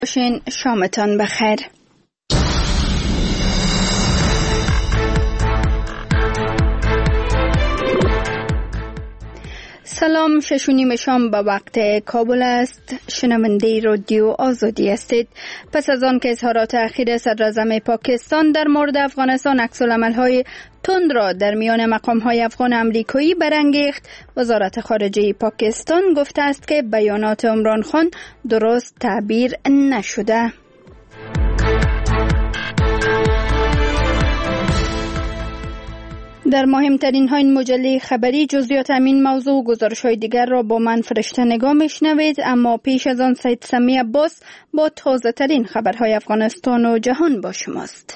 باشین. شامتان بخیر. سلام، 6:30 شام به وقت کابل است. شنونده رادیو آزادی هستید. پس از آن که اظهارات اخیر صدر اعظم پاکستان در مورد افغانستان عکس‌العمل‌های تند را در میان مقام‌های افغان امریکایی برانگیخت، وزارت خارجه پاکستان گفته است که بیانات عمران خان درست تعبیر نشده. در مهمترین های این مجله خبری جزئیات همین موضوع و گزارش های دیگر را با من فرشته نگاه میشنوید، اما پیش از آن سید سمی عباس با تازه ترین خبرهای افغانستان و جهان با شماست.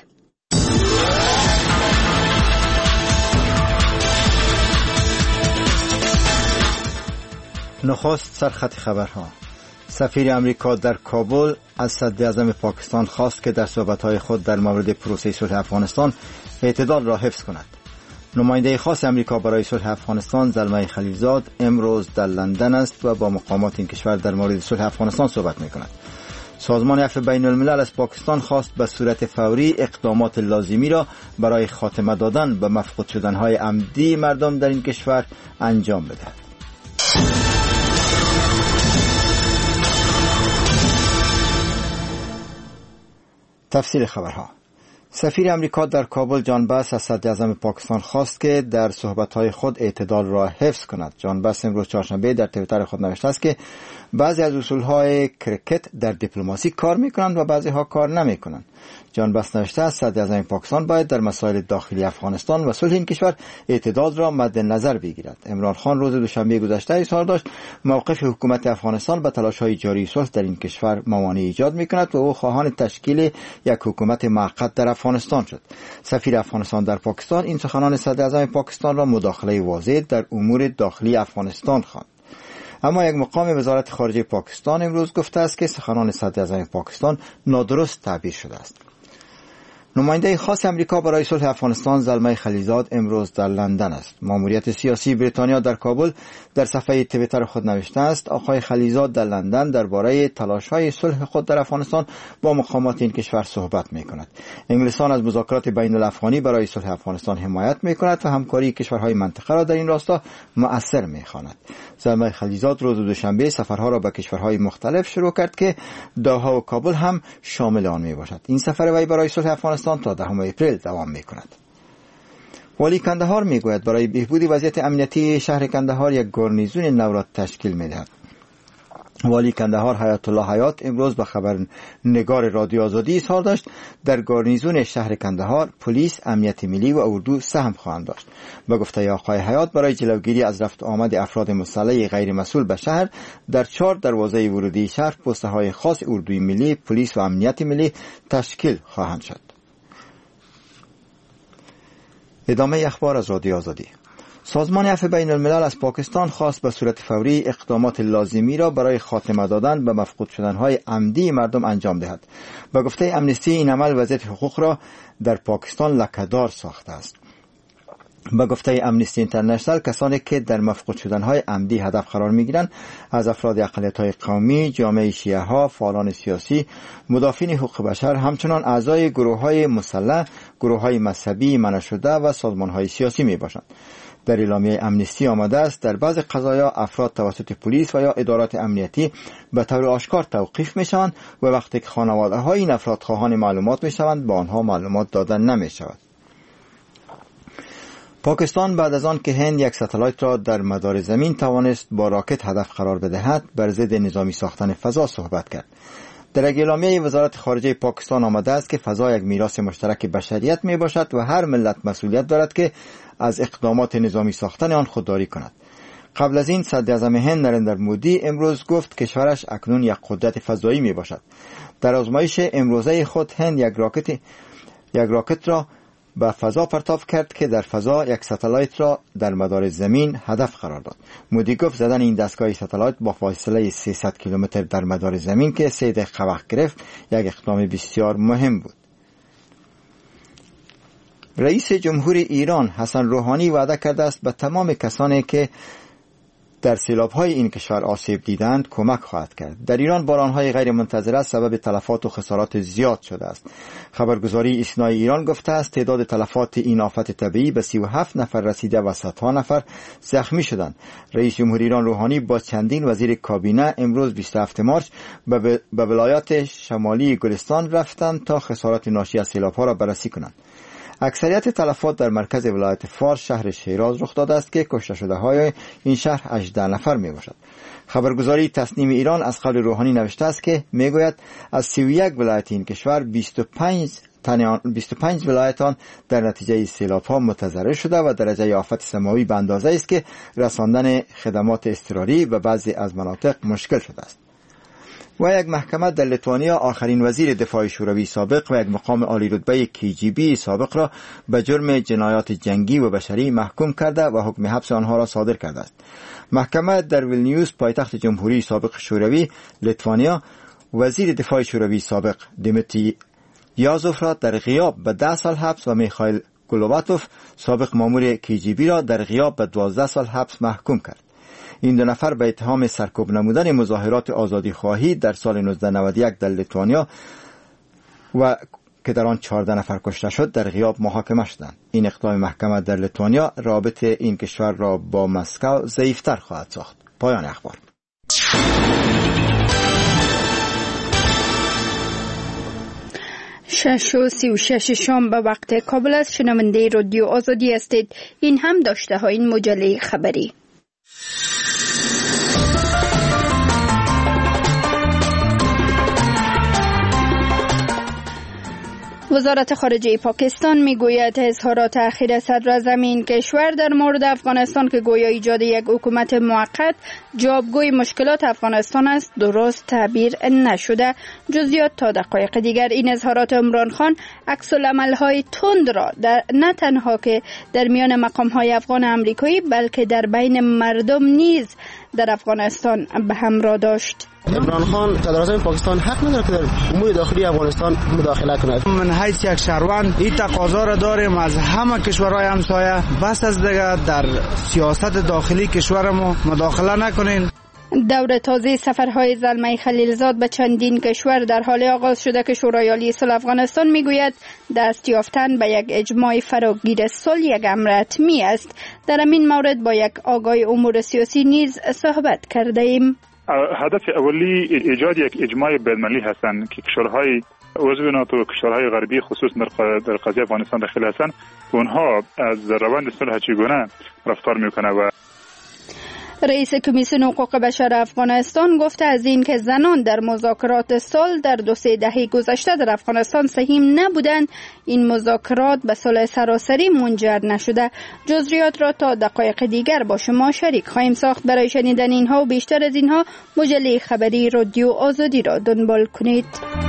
نخست سرخط خبرها. سفیر امریکا در کابل از صدر اعظم پاکستان خواست که در صحبت‌های خود در مورد پروسه صلح افغانستان اعتدال را حفظ کند. نماینده خاص امریکا برای صلح افغانستان زلمه خلیلزاد امروز در لندن است و با مقامات این کشور در مورد صلح افغانستان صحبت می‌کند. سازمان عفو بین الملل از پاکستان خواست به صورت فوری اقدامات لازمی را برای خاتمه دادن به مفقود شدن‌های عمدی مردم در این کشور انجام بدهد. تفصیل خبرها. سفیر امریکا در کابل جان باس از صدر اعظم پاکستان خواست که در صحبت‌های خود اعتدال را حفظ کند. جان باس امروز چهارشنبه در توییتر خود نوشته است که بعضی از اصول‌های کرکت در دیپلماسی کار می‌کنند و بعضی‌ها کار نمی‌کنند. جان باس نوشته است صدر اعظم پاکستان باید در مسائل داخلی افغانستان و صلح این کشور اعتدال را مد نظر بگیرد. عمران خان روز دوشنبه گذشته اظهار داشت موقف حکومت افغانستان به تلاش‌های جاری صلح در این کشور موانع ایجاد می‌کند و او خواهان تشکیل یک حکومت موقت در افغانستان شد. سفیر افغانستان در پاکستان این سخنان صدر اعظم پاکستان را مداخله واضح در امور داخلی افغانستان خواند. اما یک مقام وزارت خارجه پاکستان امروز گفته است که سخنان صدر اعظم پاکستان نادرست تعبیر شده است. نماینده خاص امریکا برای صلح افغانستان زلمه خلیلزاد امروز در لندن است. ماموریت سیاسی بریتانیا در کابل در صفحه توییتر خود نوشته است آقای خلیلزاد در لندن درباره تلاش‌های صلح خود در افغانستان با مقامات این کشور صحبت می‌کند. انگلستان از مذاکرات بین الافغانی برای صلح افغانستان حمایت می‌کند و همکاری کشورهای منطقه را در این راستا مؤثر می‌خواند. زلمه خلیلزاد روز دوشنبه سفرها را به کشورهای مختلف شروع کرد که دوحه و کابل هم شامل آن میباشد. این سفر وی برای صلح افغانستان تا 10 اپریل دوام می‌کند. والی کندهار میگوید برای بهبود وضعیت امنیتی شهر کندهار یک گارنیزون نو را تشکیل می‌دهد. والی کندهار حیات الله حیات امروز به خبرنگار رادیو آزادی اظهار داشت در گارنیزون شهر کندهار پلیس، امنیت ملی و اردو سهم خواهند داشت. به گفته آقای حیات برای جلوگیری از رفت آمد افراد مسلح غیر مسئول به شهر در 4 دروازه ورودی شهر پست‌های خاص اردوی ملی، پلیس و امنیت ملی تشکیل خواهند شد. ادامه اخبار از رادیو آزادی. سازمان عفو بین الملل از پاکستان خواست به صورت فوری اقدامات لازمی را برای خاتمه دادن به مفقود شدن‌های عمدی مردم انجام دهد. به گفته امنستی این عمل وضعیت حقوق را در پاکستان لکه‌دار ساخته است. به گفته امنستی اینترنشنال کسانی که در مفقود شدن‌های عمدی هدف قرار می‌گیرند از افراد اقلیت‌های قومی، جامعه شیعه‌ها، فعالان سیاسی، مدافعین حقوق بشر، همچنان اعضای گروه‌های مسلح، گروه‌های مذهبی منع شده و سازمان‌های سیاسی می‌باشند. در اعلامیه امنستی آمده است در بعض قضایا افراد توسط پلیس و یا ادارات امنیتی به طور آشکار توقیف می‌شوند و وقتی که خانواده‌های این افراد خواهان معلومات می‌شوند به آنها معلومات داده نمی‌شود. پاکستان بعد از آن که هند یک ستلایت را در مدار زمین توانست با راکت هدف قرار بدهد بر ضد نظامی ساختن فضا صحبت کرد. در یک اعلامیه وزارت خارجه پاکستان آمده است که فضا یک میراث مشترک بشریت می باشد و هر ملت مسئولیت دارد که از اقدامات نظامی ساختن آن خودداری کند. قبل از این صدر اعظم هند نریندر مودی امروز گفت کشورش اکنون یک قدرت فضایی می باشد. در آزمایش امروزه خود هند یک راکت را به فضا پرتاب کرد که در فضا یک ستلایت را در مدار زمین هدف قرار داد. مودی گفت زدن این دستگاه ستلایت با فاصله 300 کیلومتر در مدار زمین که 3 دقیقه وقت گرفت یک اقدام بسیار مهم بود. رئیس جمهور ایران حسن روحانی وعده کرده است به تمام کسانی که در سیلاب‌های این کشور آسیب دیدند کمک خواهد کرد. در ایران باران‌های غیر منتظره سبب تلفات و خسارات زیاد شده است. خبرگزاری ایسنای ایران گفته است تعداد تلفات این آفت طبیعی به 37 نفر رسیده و صدها نفر زخمی شدند. رئیس جمهور ایران روحانی با چندین وزیر کابینه امروز 27 مارس به ولایات شمالی گلستان رفتند تا خسارات ناشی از سیلاب‌ها را بررسی کنند. اکثریت تلفات در مرکز ولایت فارس شهر شیراز رخ داده است که کشته شده های این شهر 18 نفر می باشد. خبرگزاری تصنیم ایران از قول روحانی نوشته است که می گوید از 31 ولایت این کشور 25 ولایتان در نتیجه سیلاب ها متضرر شده و درجه آفت سماوی به اندازه است که رساندن خدمات اضطراری به بعضی از مناطق مشکل شده است. و یک محکمه در لیتوانیا آخرین وزیر دفاع شوروی سابق و یک مقام عالی رتبه KGB سابق را به جرم جنایات جنگی و بشری محکوم کرده و حکم حبس آنها را صادر کرده است. محکمه در ویلنیوس پایتخت جمهوری سابق شوروی لیتوانیا وزیر دفاع شوروی سابق دیمیتری یازوف را در غیاب به 10 سال حبس و میخائیل گولوباتوف سابق مامور KGB را در غیاب به 12 سال حبس محکوم کرد. این دو نفر به اتهام سرکوب نمودن مظاهرات آزادی خواهی در سال 1991 در لیتوانیا و که در آن 14 نفر کشته شد در غیاب محاکمه شدند. این اقدام محکمه در لیتوانیا رابطه این کشور را با مسکو ضعیفتر خواهد ساخت. پایان اخبار. 6:36 شام به وقت کابل است. شنونده رادیو آزادی هستید. این هم داشته های این مجله خبری. وزارت خارجه پاکستان میگوید اظهارات اخیر صدراعظم این کشور در مورد افغانستان که گویا ایجاد یک حکومت موقت جوابگوی مشکلات افغانستان است درست تعبیر نشده. جزئیات تا دقایق دیگر. این اظهارات عمران خان عکس العمل‌های تند را نه تنها که در میان مقام‌های افغان امریکایی بلکه در بین مردم نیز در افغانستان به همراه داشت. عمران خان صدراعظم پاکستان حق نداره که در امور داخلی افغانستان مداخله کند. من حیث یک شهروند این تقاضا را داریم از همه کشورهای همسایه بس از دیگه در سیاست داخلی کشورمون مداخله نکنین. دور تازه سفرهای زلمه خلیلزاد به چندین کشور در حال آغاز شده که شورای عالی صلح افغانستان میگوید دست یافتن به یک اجماع فراگیر صلح یک امر حتمی است. در این مورد با یک آگاه امور سیاسی نیز صحبت کرده ایم. هدف اولی ایجاد یک اجماع بین‌المللی هستند که کشورهای عضو ناتو و کشورهای غربی خصوص در قضیه افغانستان داخل هستند اونها از روند صلح چگونه رفتار میکنه. و رئیس کمیسیون حقوق بشر افغانستان گفته از این که زنان در مذاکرات صلح در 2-3 دهه گذشته در افغانستان سهیم نبودند این مذاکرات به صلح سراسری منجر نشده. جزئیات را تا دقایق دیگر با شما شریک خواهیم ساخت. برای شنیدن اینها و بیشتر از اینها مجله خبری رادیو آزادی را دنبال کنید.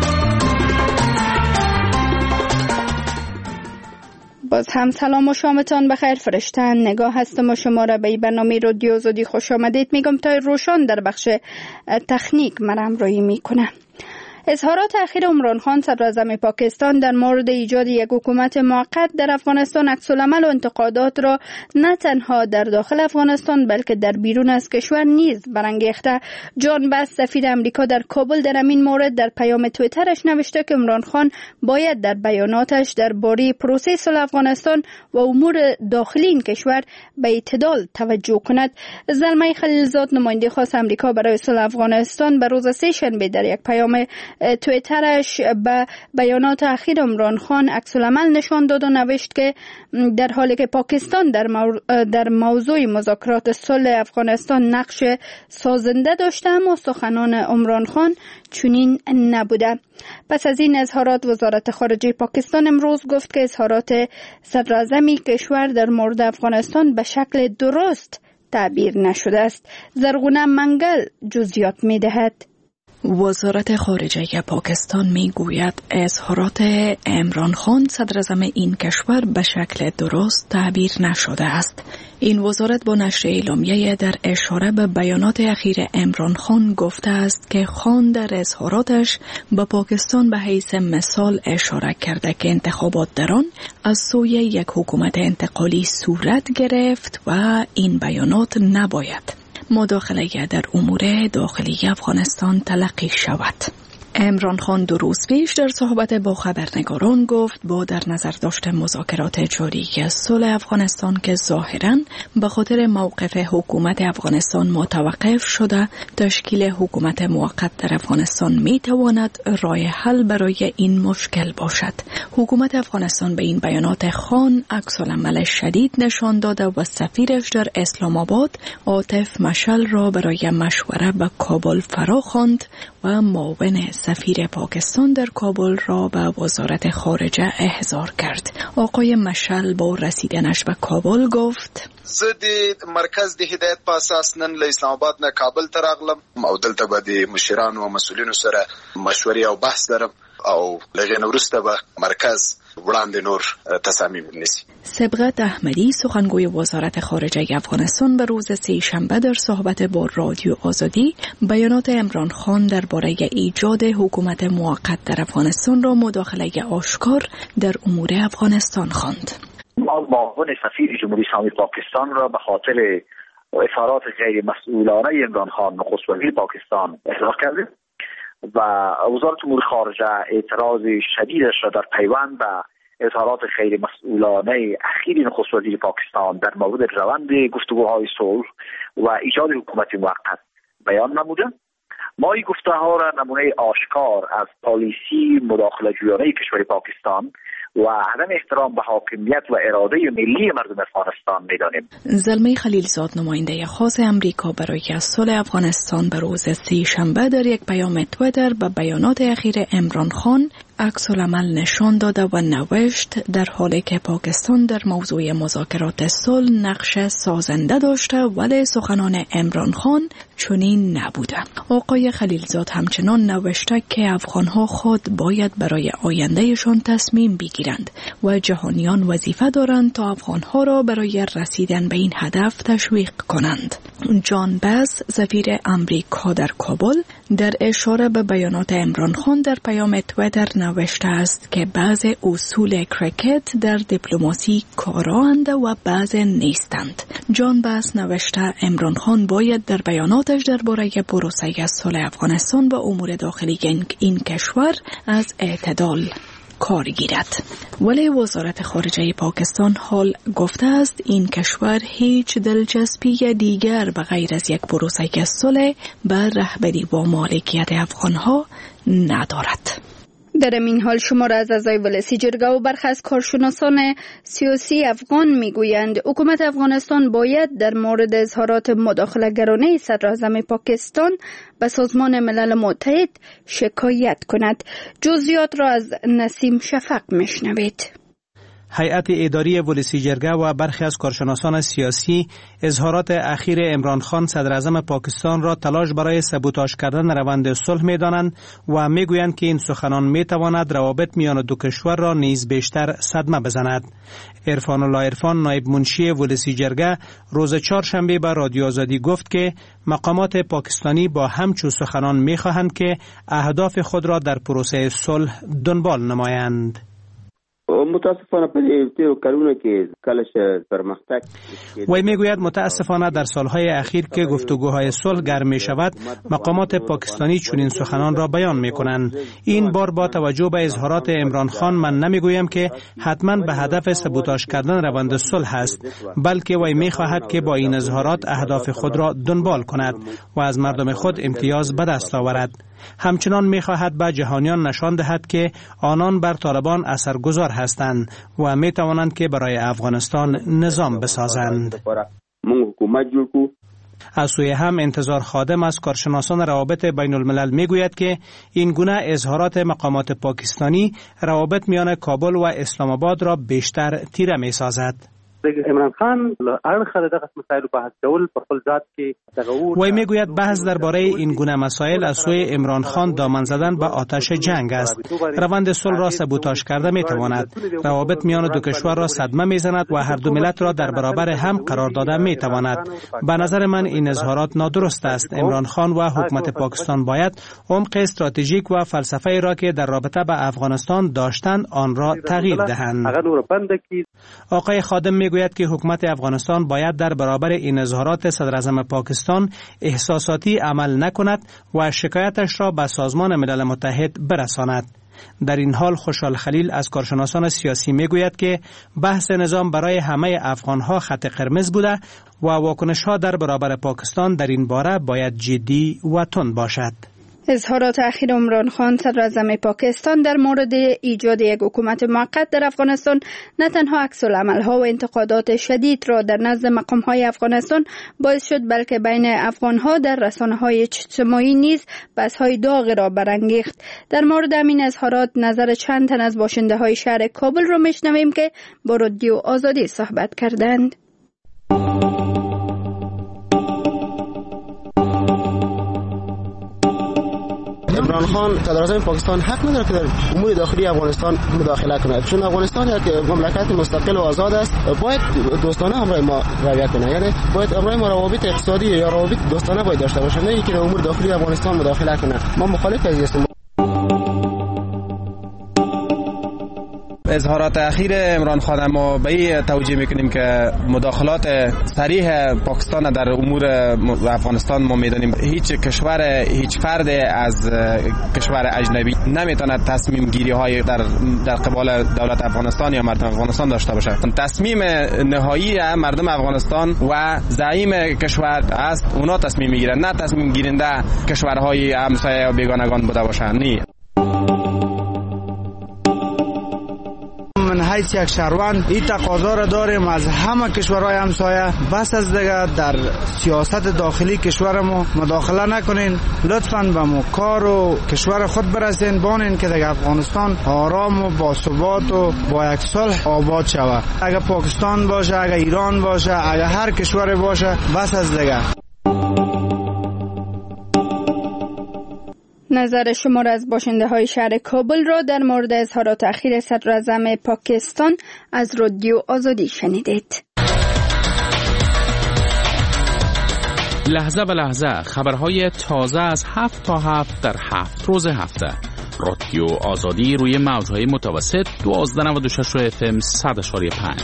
باز هم سلام و شامتان بخیر. فرشتن نگاه هستم و شما را به برنامه رادیو آزادی خوش آمدید میگم. تا روشان در بخش تکنیک من همراهی میکنه. اظهارات اخیر عمران خان صدراعظم پاکستان در مورد ایجاد یک حکومت موقت در افغانستان عکس‌العمل و انتقادات را نه تنها در داخل افغانستان بلکه در بیرون از کشور نیز برانگیخته. جان باس سفیر امریکا در کابل در این مورد در پیام توییترش نوشته که عمران خان باید در بیاناتش درباره پروسه صلح افغانستان و امور داخلی این کشور به اعتدال توجه کند. زلمه خلیلزاد نماینده خاص امریکا برای صلح افغانستان به روز سه‌شنبه در یک پیام توییترش به بیانات اخیر عمران خان عکس‌العمل نشان داد و نوشت که در حالی که پاکستان در موضوع مذاکرات صلح افغانستان نقش سازنده داشته اما سخنان عمران خان چنین نبوده. پس از این اظهارات وزارت خارجه پاکستان امروز گفت که اظهارات صدراعظم کشور در مورد افغانستان به شکل درست تعبیر نشده است. زرغونه منگل جزئیات می‌دهد. وزارت خارجه پاکستان می گوید اظهارات عمران خان صدراعظم این کشور به شکل درست تعبیر نشده است. این وزارت با نشر اعلامیه در اشاره به بیانات اخیر عمران خان گفته است که خان در اظهاراتش به پاکستان به حیث مثال اشاره کرده که انتخابات در آن از سوی یک حکومت انتقالی صورت گرفت و این بیانات نباید مداخله در امور داخلی افغانستان تلقی شود. عمران خان 2 روز پیش در صحبت با خبرنگاران گفت با در نظر داشت مذاکرات جاری صلح افغانستان که ظاهراً به خاطر موقف حکومت افغانستان متوقف شده، تشکیل حکومت موقت در افغانستان می تواند راه حل برای این مشکل باشد. حکومت افغانستان به این بیانات خان عکس‌العمل شدید نشان داده و سفیرش در اسلام آباد عاطف مشعل را برای مشوره به کابل فرا خواند و معاون سفیر پاکستان در کابل را به وزارت خارجه احضار کرد. آقای مشعل با رسیدنش به کابل گفت: زه د مرکز د هدایت په اساس نن له اسلام آباد نه کابل ته راغلم او دلته به د مشرانو او مسؤلینو سره مشورې او بحث لرم او لږ وروسته به مرکز وړاندې نور تصامیم نیسي. سبقت احمدی سخنگوی وزارت خارجه افغانستان به روز سه‌شنبه در صحبت با رادیو آزادی بیانات عمران خان درباره ایجاد حکومت موقت در افغانستان را مداخله آشکار در امور افغانستان خواند. معاون سفیر جمهوری اسلامی پاکستان را به خاطر اظهارات غیر مسئولانه عمران خان نخست وزیر پاکستان احضار کردیم و وزارت امور خارجه اعتراض شدیدش را در پیوند به اظهارات غیر مسئولانه اخیر نخست وزیر پاکستان در مورد روند گفتگوهای صلح و ایجاد حکومت موقت بیان نموده. ما این گفته‌ها را نمونه آشکار از پالیسی مداخله جویانه کشور پاکستان و عدم احترام به حاکمیت و اراده ملی مردم افغانستان می‌دانیم. زلمه خلیلزاد نماینده خاص امریکا برای صلح افغانستان به روز سه‌شنبه در یک پیام توییتر به بیانات اخیر عمران خان عکس‌العمل نشان داده و نوشت در حالی که پاکستان در موضوع مذاکرات صلح نقش سازنده داشته ولی سخنان عمران خان چنین نبوده. آقای خلیلزاد همچنان نوشته که افغان‌ها خود باید برای آیندهشان تصمیم بگیرند و جهانیان وظیفه دارند تا افغان‌ها را برای رسیدن به این هدف تشویق کنند. جان باس سفیر امریکا در کابل در اشاره به بیانات عمران خان در پیام توییتر نوشته است که بعض اصول کریکت در دیپلماسی کارآمد و بعض نیستند. جان باس نوشته عمران خان باید در بیاناتش درباره پروسه صلح افغانستان و امور داخلی این کشور از اعتدال کار گیرد. ولی وزارت خارجه پاکستان حال گفته است این کشور هیچ دلچسپی دیگر به غیر از یک پروسه صلح بر رهبری و مالکیت افغانها ندارد. در این حال شمار از اعضای ولسی جرگه و برخی از کارشناسان سیاسی افغان میگویند حکومت افغانستان باید در مورد اظهارات مداخله‌گرانه صدراعظم پاکستان به سازمان ملل متحد شکایت کند. جزئیات را از نسیم شفق میشنوید. هیئت اداری ولسی جرگه و برخی از کارشناسان سیاسی اظهارات اخیر عمران خان صدراعظم پاکستان را تلاش برای سبوتاژ کردن روند صلح می‌دانند و می‌گویند که این سخنان می‌تواند روابط میان دو کشور را نیز بیشتر صدمه بزند. عرفان الله عرفان نایب منشی ولسی جرگه روز چهارشنبه به رادیو آزادی گفت که مقامات پاکستانی با همچو سخنان می‌خواهند که اهداف خود را در پروسه صلح دنبال نمایند. متاسفانه په تیرو کلونو کې کلش پرمختګ وی میگوید متاسفانه در سالهای اخیر که گفتگوهای صلح گرم می شود مقامات پاکستانی چنین سخنان را بیان می کنند. این بار با توجه به اظهارات عمران خان من نمیگویم که حتما به هدف سبوتاژ کردن روند صلح است، بلکه وی می خواهد که با این اظهارات اهداف خود را دنبال کند و از مردم خود امتیاز به دست آورد. همچنان می خواهد به جهانیان نشان دهد که آنان بر طالبان اثرگذار هستند و می توانند که برای افغانستان نظام بسازند. از سوی هم انتظار خادم از کارشناسان روابط بین الملل می گوید که این گونه اظهارات مقامات پاکستانی روابط میان کابل و اسلام آباد را بیشتر تیره می سازد. عمران خان اړخ دغه مسایل بحث کول په خپل ذات کې تغور وی میگوید بحث درباره این گونه مسائل از سوی عمران خان دامن زدن به آتش جنگ است. روند صلح را سبوتاژ کرده میتواند، روابط میان دو کشور را صدمه میزند و هر دو ملت را در برابر هم قرار داده میتواند. به نظر من این اظهارات نادرست است. عمران خان و حکومت پاکستان باید عمق استراتژیک و فلسفه‌ای را که در رابطه به افغانستان داشتند آن را تغییر دهند. آقای خادم میگوید که حکومت افغانستان باید در برابر این اظهارات صدراعظم پاکستان احساساتی عمل نکند و شکایتش را به سازمان ملل متحد برساند. در این حال خوشحال خلیل از کارشناسان سیاسی میگوید که بحث نظام برای همه افغانها خط قرمز بوده و واکنش‌ها در برابر پاکستان در این باره باید جدی و تند باشد. اظهارات اخیر عمران خان صدراعظم پاکستان در مورد ایجاد یک حکومت موقت در افغانستان نه تنها عکس‌العمل‌ها و انتقادات شدید را در نزد مقام‌های افغانستان باعث شد، بلکه بین افغان‌ها در رسانه‌های اجتماعی نیز بحث‌های داغ را برانگیخت. در مورد همین اظهارات نظر چند تن از باشنده‌های شهر کابل را میشنویم که با رادیو آزادی صحبت کردند. عمران خان صدراعظم پاکستان حق نداره که در امور داخلی افغانستان مداخله کند، چون افغانستان یک مملکت مستقل و آزاد است. باید دوستانه همراه ما رویه کنه، یعنی باید همراه ما روابط اقتصادی یا روابط دوستانه باید داشته باشه، نه اینکه در امور داخلی افغانستان مداخله کنه. ما مخالف هستیم. اظهارات اخیر عمران خان ما به این توجیه میکنیم که مداخلات صریح پاکستان در امور افغانستان ما میدانیم هیچ کشور، هیچ فرد از کشور اجنبی نمیتونه تصمیم گیری های در قبال دولت افغانستان یا مردم افغانستان داشته باشه. تصمیم نهایی مردم افغانستان و زعیم کشور است، اونا تصمیم میگیرن، نه تصمیم گیرنده کشورهای همسایه یا بیگانگان بوده باشن. نه، من حیث یک شهروند این تقاضا را داریم از همه کشورهای همسایه، بس از دیگه در سیاست داخلی کشورمو مداخله نکنین، لطفاً به مو کار و کشور خود برسین، بانین که دیگه افغانستان آرام و با ثبات و با یک صلح آباد شود. اگه پاکستان باشه، اگه ایران باشه، اگه هر کشور باشه، بس از دیگه. نظر شمار از باشنده های شهر کابل را در مورد اظهارات اخیر صدراعظم پاکستان از رادیو آزادی شنیدید. لحظه به لحظه خبرهای تازه از 7 تا 7 در 7 روز هفته. رادیو آزادی روی موجهای متوسط 1296 FM 100.5.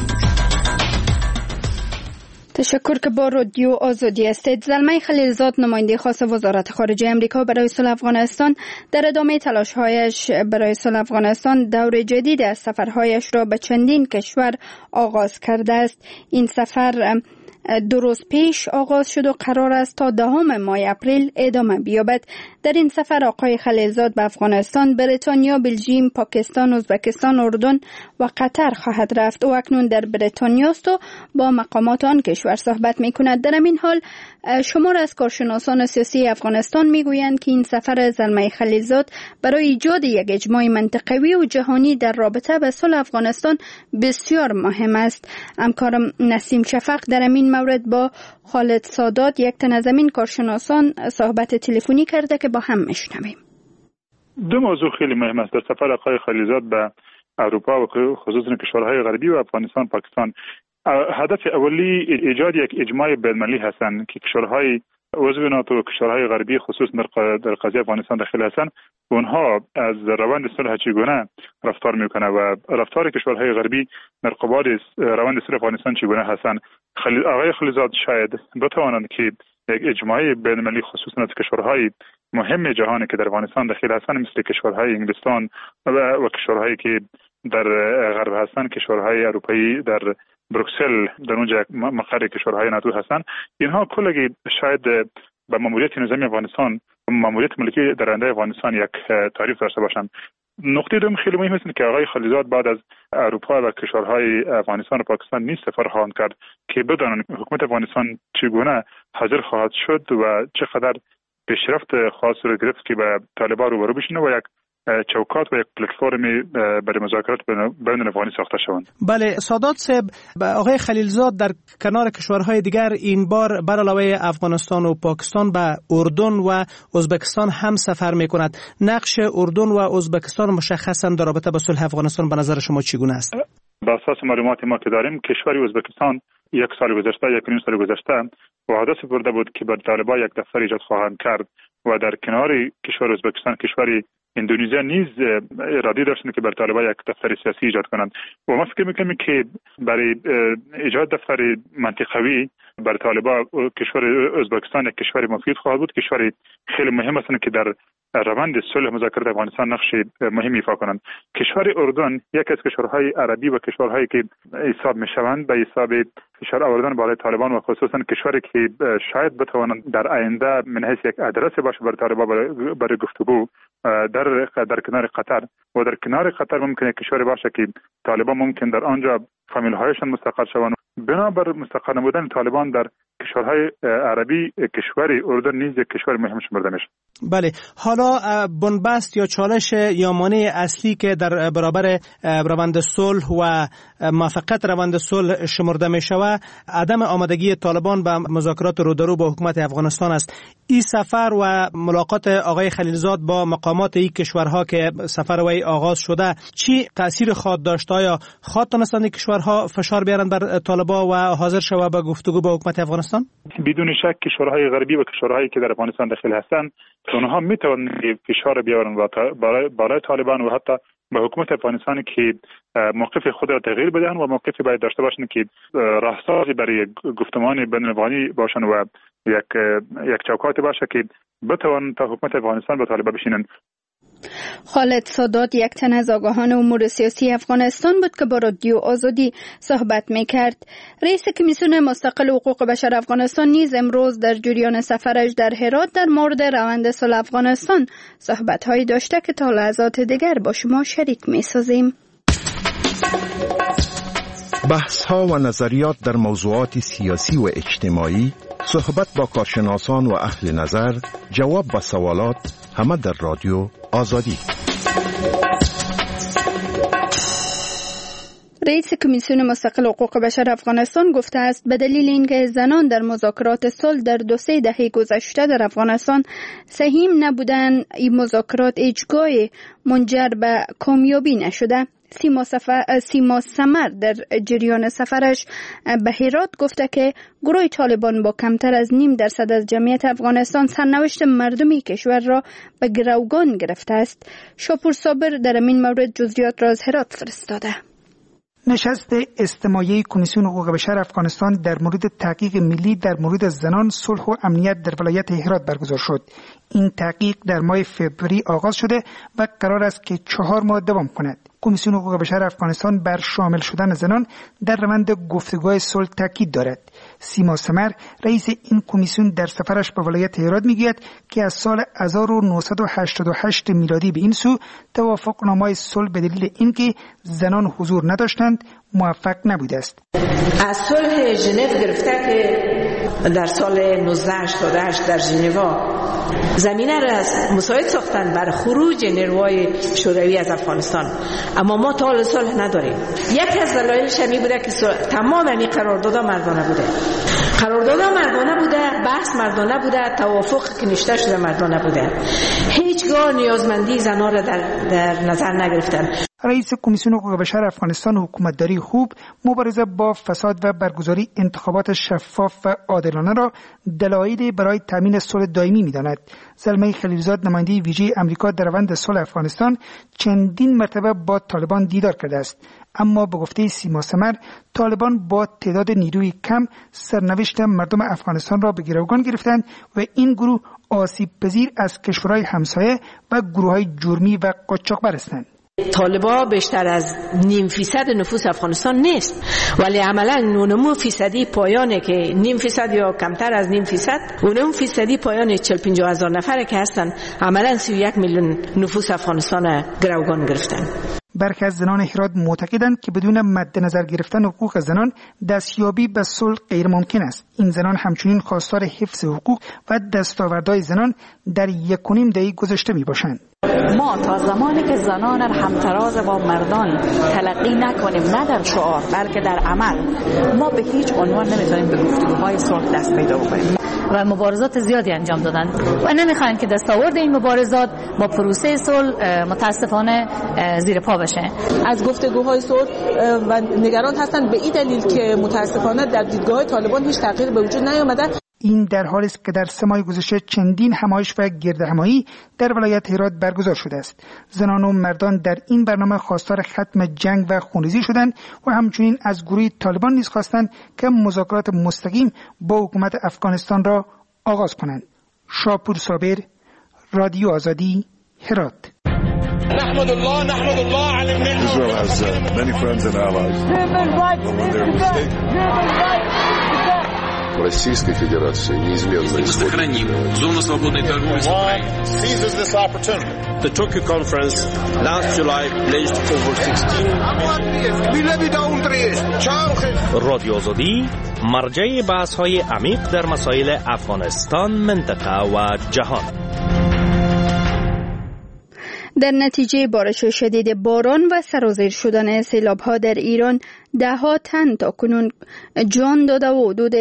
تشکر که با رادیو آزادی هستید. زلمه خلیلزاد، نماینده خاص وزارت خارجه امریکا برای صلح افغانستان، در ادامه تلاش‌هایش برای صلح افغانستان دور جدید از سفرهایش را به چندین کشور آغاز کرده است. این سفر 2 روز پیش آغاز شد و قرار است تا 10 ماه اپریل ادامه بیابد. در این سفر آقای خلیلزاد به افغانستان، بریتانیا، بلژیم، پاکستان، ازبکستان، اردن و قطر خواهد رفت. او اکنون در بریتانیا است و با مقامات آن کشور صحبت می کند. در این حال شمار از کارشناسان سیاسی افغانستان می گویند که این سفر زلمه خلیلزاد برای ایجاد یک اجماع منطقوی و جهانی در رابطه به صلح افغانستان بسیار مهم است. همکارم نسیم شفق در این مورد با خالد سادات، یک تن از این کارشناسان، صحبت تلفنی کرده که با هم میشنویم. 2 موضوع خیلی مهم است در سفر آقای خلیلزاد به اروپا و خصوصا کشورهای غربی و افغانستان، پاکستان. هدف اولی ایجاد یک اجماع بین‌المللی هستند که کشورهای عضو ناتو و کشورهای غربی خصوصا در قضیه افغانستان داخل هستند، اونها از روند صلح چگونه رفتار میکنه و رفتار کشورهای غربی در قبال روند صلح افغانستان چگونه هستند. آقای خلیلزاد شاید بتوانند که یک اجماع بین‌المللی خصوصا از کشورهای مهم جهانی که در افغانستان داخل هستند، مثل کشورهای انگلستان و کشورهایی که در غرب هستند، کشورهای اروپایی در بروکسل در اونجا مقر کشورهای ناتو هستند، اینها کلگی شاید به ماموریت نظامی افغانستان و ماموریت ملکی در آینده افغانستان یک تعریف داشته باشند. نقطه دوم خیلی مهم است که آقای خلیلزاد بعد از اروپا و کشورهای افغانستان و پاکستان نیز سفر خواهند کرد که بدانند حکومت افغانستان چگونه حاضر خواهد شد و چقدر پیشرفت خاص را گرفت که به طالبان روبرو بشینه و یک چوکات و یک پلتفرمی برای مذاکرات بین افغانی ساخته شوند. بله، سادات صاحب، آقای خلیلزاد در کنار کشورهای دیگر این بار بر علاوه افغانستان و پاکستان به اردن و ازبکستان هم سفر می کند. نقش اردن و ازبکستان مشخصا در رابطه با صلح افغانستان به نظر شما چگونه است؟ بر اساس معلومات ما که داریم، کشور ازبکستان 1 سال گذشته، 1.5 سال گذشته وعده سپرده بود که بر طالبان یک دفتر ایجاد خواهند کرد و در کنار کشور ازبکستان، کشوری اندونزیا نیز اراده داشتند که بر طالبان یک دفتر سیاسی ایجاد کنند و ما فکر میکنیم که برای ایجاد دفتر منطقوی بر طالبان کشور ازبکستان یک کشور مفید خواهد بود، کشوری خیلی مهم است که در روند صلح مذاکرات افغانستان نقش مهمی ایفا کنند. کشور اردن یکی از کشورهای عربی و کشورهایی که حساب میشوند به حساب فشار آوردن بالای طالبان و خصوصا کشوری که شاید بتوانند در آینده من حیث یک آدرس باشه بر طالبان برای گفتگو در کنار قطر و در کنار قطر ممکنه کشوری باشه که طالبان ممکن در آنجا فامیل‌هایشان مستقر شوند. بنابر مستقر نبودن طالبان در کشورهای عربی کشور اردن نیز یک کشور مهم شمرده میشه. بله، حالا بنبست یا چالش یا مانع اصلی که در برابر روند صلح و موافقت روند صلح شمرده می شود عدم آمادگی طالبان به مذاکرات رودارو با حکومت افغانستان است. این سفر و ملاقات آقای خلیلزاد با مقامات این کشورها که سفر وی آغاز شده چی تأثیر خواهد داشت؟ آیا خواهد تونستند کشورها فشار بیارن بر طالبان و حاضر شود به گفتگو با حکومت افغانستان؟ بدون شک کشورهای غربی و کشورهایی که در افغانستان داخل هستند اونها میتوانند فشار بیارن برای طالبان و حتی به حکومت افغانستان که موقف خود را تغییر بدهند و موقفی باید داشته باشند که راهسازی برای گفتمان بین الافغانی باشند و یک چوکاتی باشه که بتوانند تا حکومت افغانستان به طالبان بشینند. خالد سادات یک تن از آگاهان امور سیاسی افغانستان بود که با رادیو آزادی صحبت میکرد. رئیس کمیسیون مستقل حقوق بشر افغانستان نیز امروز در جریان سفرش در هرات در مورد روند صلح افغانستان صحبت‌هایی داشته که تا لحظات دیگر با شما شریک میسازیم. بحث‌ها و نظریات در موضوعات سیاسی و اجتماعی، صحبت با کارشناسان و اهل نظر، جواب به سوالات، همه در رادیو آزادی. رئیس کمیسیون مستقل حقوق بشر افغانستان گفته است به دلیل اینکه زنان در مذاکرات صلح در 2-3 دهه گذشته در افغانستان سهیم نبودند، این مذاکرات هیچگاه منجر به کامیابی نشده. سیما سمر در جریان سفرش به هرات گفته که گروه طالبان با کمتر از 0.5% از جمعیت افغانستان سرنوشت مردمی کشور را به گروگان گرفته است. شاپور صابر در این مورد جزئیات را از هرات فرستاده. نشست اجتماعی کمیسیون حقوق بشر افغانستان در مورد تحقیق ملی در مورد زنان، صلح و امنیت در ولایت هرات برگزار شد. این تحقیق در ماه فوریه آغاز شده و قرار است که 4 ماه دوام کند. کمیسیون حقوق بشر افغانستان بر شامل شدن زنان در روند گفتگوهای صلح تاکید دارد. سیما سمر رئیس این کمیسیون در سفرش به ولایت هرات میگوید که از سال 1988 میلادی به این سو توافقنامه‌های صلح به دلیل اینکه زنان حضور نداشتند موفق نبوده است. از صلح ژنو گرفته که در سال 1988 در ژنو زمینه را مساعد ساختند بر خروج نیروهای شوروی از افغانستان، اما ما تا حال صلح نداریم. یکی از دلایلش می بوده که تمام این قراردادها مردانه بوده، بحث مردانه بوده، توافق که نشته شده مردانه بوده، هیچگاه نیازمندی زنها را در نظر نگرفتند. رئیس کمیسیون حقوق بشر افغانستان حکومتداری خوب مبارزه با فساد و برگزاری انتخابات شفاف و عادلانه را دلایلی برای تامین صلح دائمی می‌داند. زلمه خلیلزاد نماینده ویژه آمریکا در روند صلح افغانستان چندین مرتبه با طالبان دیدار کرده است، اما به گفته سیما سمر طالبان با تعداد نیروی کم سرنوشت مردم افغانستان را به گروگان گرفتند و این گروه آسیب پذیر از کشورهای همسایه و گروه‌های جرمی و قاچاقبر هستند. طالبان بیشتر از 0.5% نفوس افغانستان نیست، ولی عملا نمو فیصدی پایانه که 0.5% یا کمتر از 0.5%، اونم فیصدی پایان 40-50 هزار نفره که هستن، عملا 31 میلیون نفوس افغانستان گروگان گرفتن. برخی از زنان هرات معتقدند که بدون مد نظر گرفتن حقوق زنان دستیابی به صلح غیر ممکن است. این زنان همچنین خواستار حفظ حقوق و دستاوردهای زنان در 1.5 دهه گذشته می باشند. ما تا زمانی که زنان را همتراز با مردان تلقی نکنیم، نه در شعار بلکه در عمل، ما به هیچ عنوان نمیتونیم به گفتگوهای صلح دست پیدا بکنیم. و مبارزات زیادی انجام دادن و نمیخوایم که دستاورد این مبارزات با پروسه صلح متاسفانه زیر پا بشه. از گفتگوهای صلح و نگران هستند به این دلیل که متاسفانه در دیدگاه طالبان هیچ تغییری به وجود نیامده. این در حالی است که در 3 ماه گذشته چندین همایش و گردهمایی در ولایت هرات برگزار شده است. زنان و مردان در این برنامه خواستار ختم جنگ و خونریزی شدند و همچنین از گروه طالبان نیز خواستند که مذاکرات مستقیم با حکومت افغانستان را آغاز کنند. شاپور صابر، رادیو آزادی، هرات. نحمد الله على النعمة. Israel has many friends and allies. Российской Федерации неизменно сохраним зону свободной торговли с Украиной. Seizes this opportunity. The Tokyo conference last July pledged over 16 رادیو آزادی مرجع بحث‌های عمیق در مسائل افغانستان، منطقه و جهان. در نتیجه بارش شدید باران و سرازیر شدن سیلاب‌ها در ایران 10 تن تاکنون جان داده و حدود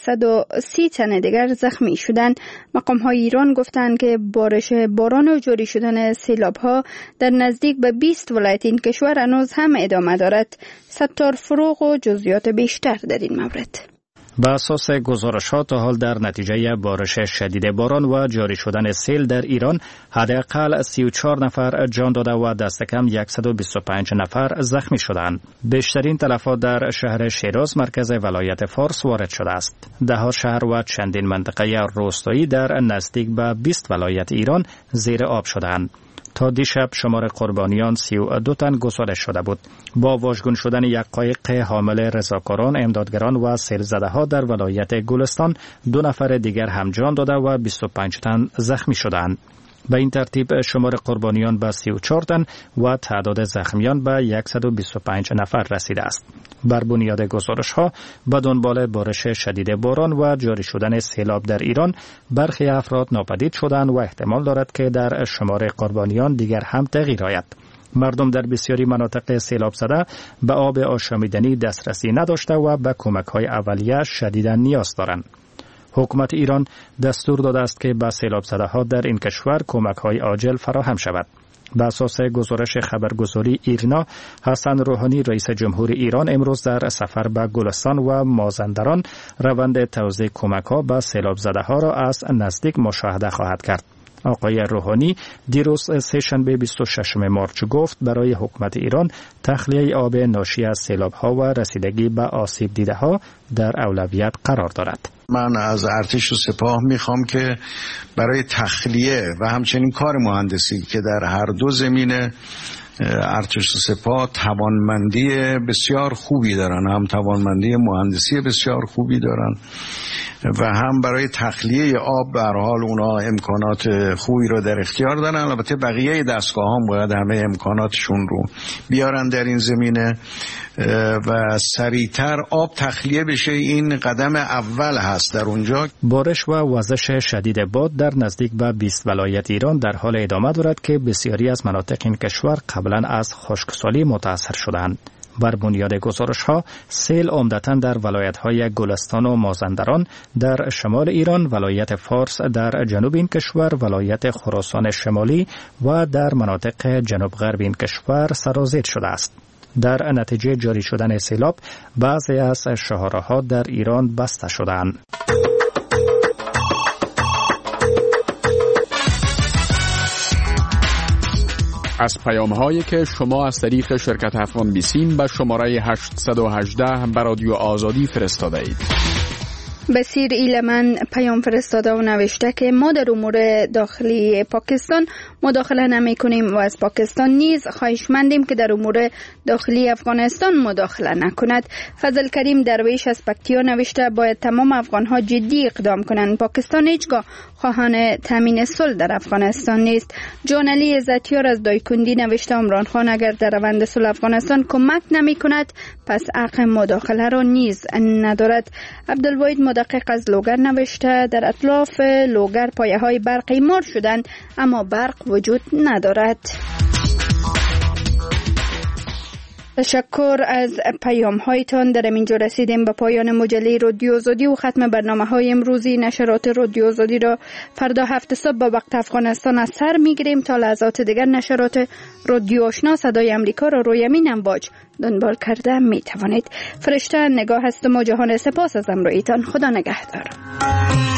130 تن دیگر زخمی شدند. مقام‌های ایران گفتند که بارش باران و جاری شدن سیلاب‌ها در نزدیک به 20 ولایت این کشور هنوز هم ادامه دارد. ستار فروغ و جزئیات بیشتر در این مورد. به اساس گزارش‌ها تا حال در نتیجه بارش شدید باران و جاری شدن سیل در ایران حداقل 34 نفر جان داده و دست کم 125 نفر زخمی شدند. بیشترین تلفات در شهر شیراز مرکز ولایت فارس وارد شده است. 10 شهر و چندین منطقه روستایی در نزدیک به 20 ولایت ایران زیر آب شدند. تا دیشب شمار قربانیان 32 تن گزارش شده بود. با واژگون شدن یک قایق حامل رضاکاران، امدادگران و سیل‌زده‌ها در ولایت گلستان 2 نفر دیگر هم جان داده و 25 تن زخمی شدند. به این ترتیب شمار قربانیان به 34 تن و تعداد زخمیان به 125 نفر رسیده است. بر بنیاد گزارش‌ها به دنبال بارش شدید باران و جاری شدن سیلاب در ایران برخی افراد ناپدید شدند و احتمال دارد که در شمار قربانیان دیگر هم تغییر آید. مردم در بسیاری مناطق سیلاب زده به آب آشامیدنی دسترسی نداشته و به کمک‌های اولیه شدیداً نیاز دارند. حکومت ایران دستور داده است که به سیلاب زده‌ها در این کشور کمک‌های عاجل فراهم شود. به اساس گزارش خبرگزاری ایرنا، حسن روحانی رئیس جمهور ایران امروز در سفر به گلستان و مازندران روند توزیع کمک‌ها به سیلاب زده‌ها را از نزدیک مشاهده خواهد کرد. آقای روحانی دیروز سه‌شنبه 26 مارس گفت برای حکومت ایران تخلیه آب ناشی از سیلاب‌ها و رسیدگی به آسیب دیده‌ها در اولویت قرار دارد. من از ارتش و سپاه میخوام که برای تخلیه و همچنین کار مهندسی که در هر دو زمینه ارتش و سپاه توانمندی بسیار خوبی دارن، هم توانمندی مهندسی بسیار خوبی دارن و هم برای تخلیه آب به هر حال اونا امکانات خوبی رو در اختیار دارن. البته بقیه دستگاه هم باید همه امکاناتشون رو بیارن در این زمینه و سریعتر آب تخلیه بشه. این قدم اول هست در اونجا. بارش و وزش شدید باد در نزدیک به 20 ولایت ایران در حال ادامه دارد که بسیاری از مناطق این کشور قبلا از خشکسالی متاثر شدند. بر بنیاد گزارش‌ها سیل عمدتاً در ولایت‌های گلستان و مازندران در شمال ایران، ولایت فارس در جنوب این کشور، ولایت خراسان شمالی و در مناطق جنوب غرب این کشور سرازیر شده است. در نتیجه جاری شدن سیلاب بعضی از شاهراه‌ها در ایران بسته شدند. از پیام‌هایی که شما از طریق شرکت افغان بیسیم به شماره 818 به رادیو آزادی فرستاده اید. بسیر ایلمن پیام فرستاده و نوشته که ما در امور داخلی پاکستان مداخله نمی کنیم و از پاکستان نیز خواهشمندیم که در امور داخلی افغانستان مداخله نکند. فضل کریم درویش از پکتیا نوشته باید تمام افغانها جدی اقدام کنند. پاکستان هیچگاه خواهان تامین صلح در افغانستان نیست. جان علی عزتیار از دایکندی نوشته عمران خان اگر در روند صلح افغانستان کمک نمی کند پس حق مداخله را نیز ندارد. عبدالواحد مدقق از لوگر نوشته در اطراف لوگر پایه های برقی مار شدند اما برق وجود ندارد. تشکر از پیام هایتان. در اینجا رسیدیم به پایان مجله رادیو آزادی و ختم برنامه های امروزی. نشرات رادیو آزادی را فردا 7 صبح به وقت افغانستان از سر میگیریم. تا لحظات دیگر نشرات رادیو آشنا صدای امریکا را روی امین امواج دنبال کرده می توانید. فرشته نگاه هستم و جهان سپاس از امرویتان. خدا نگهدار.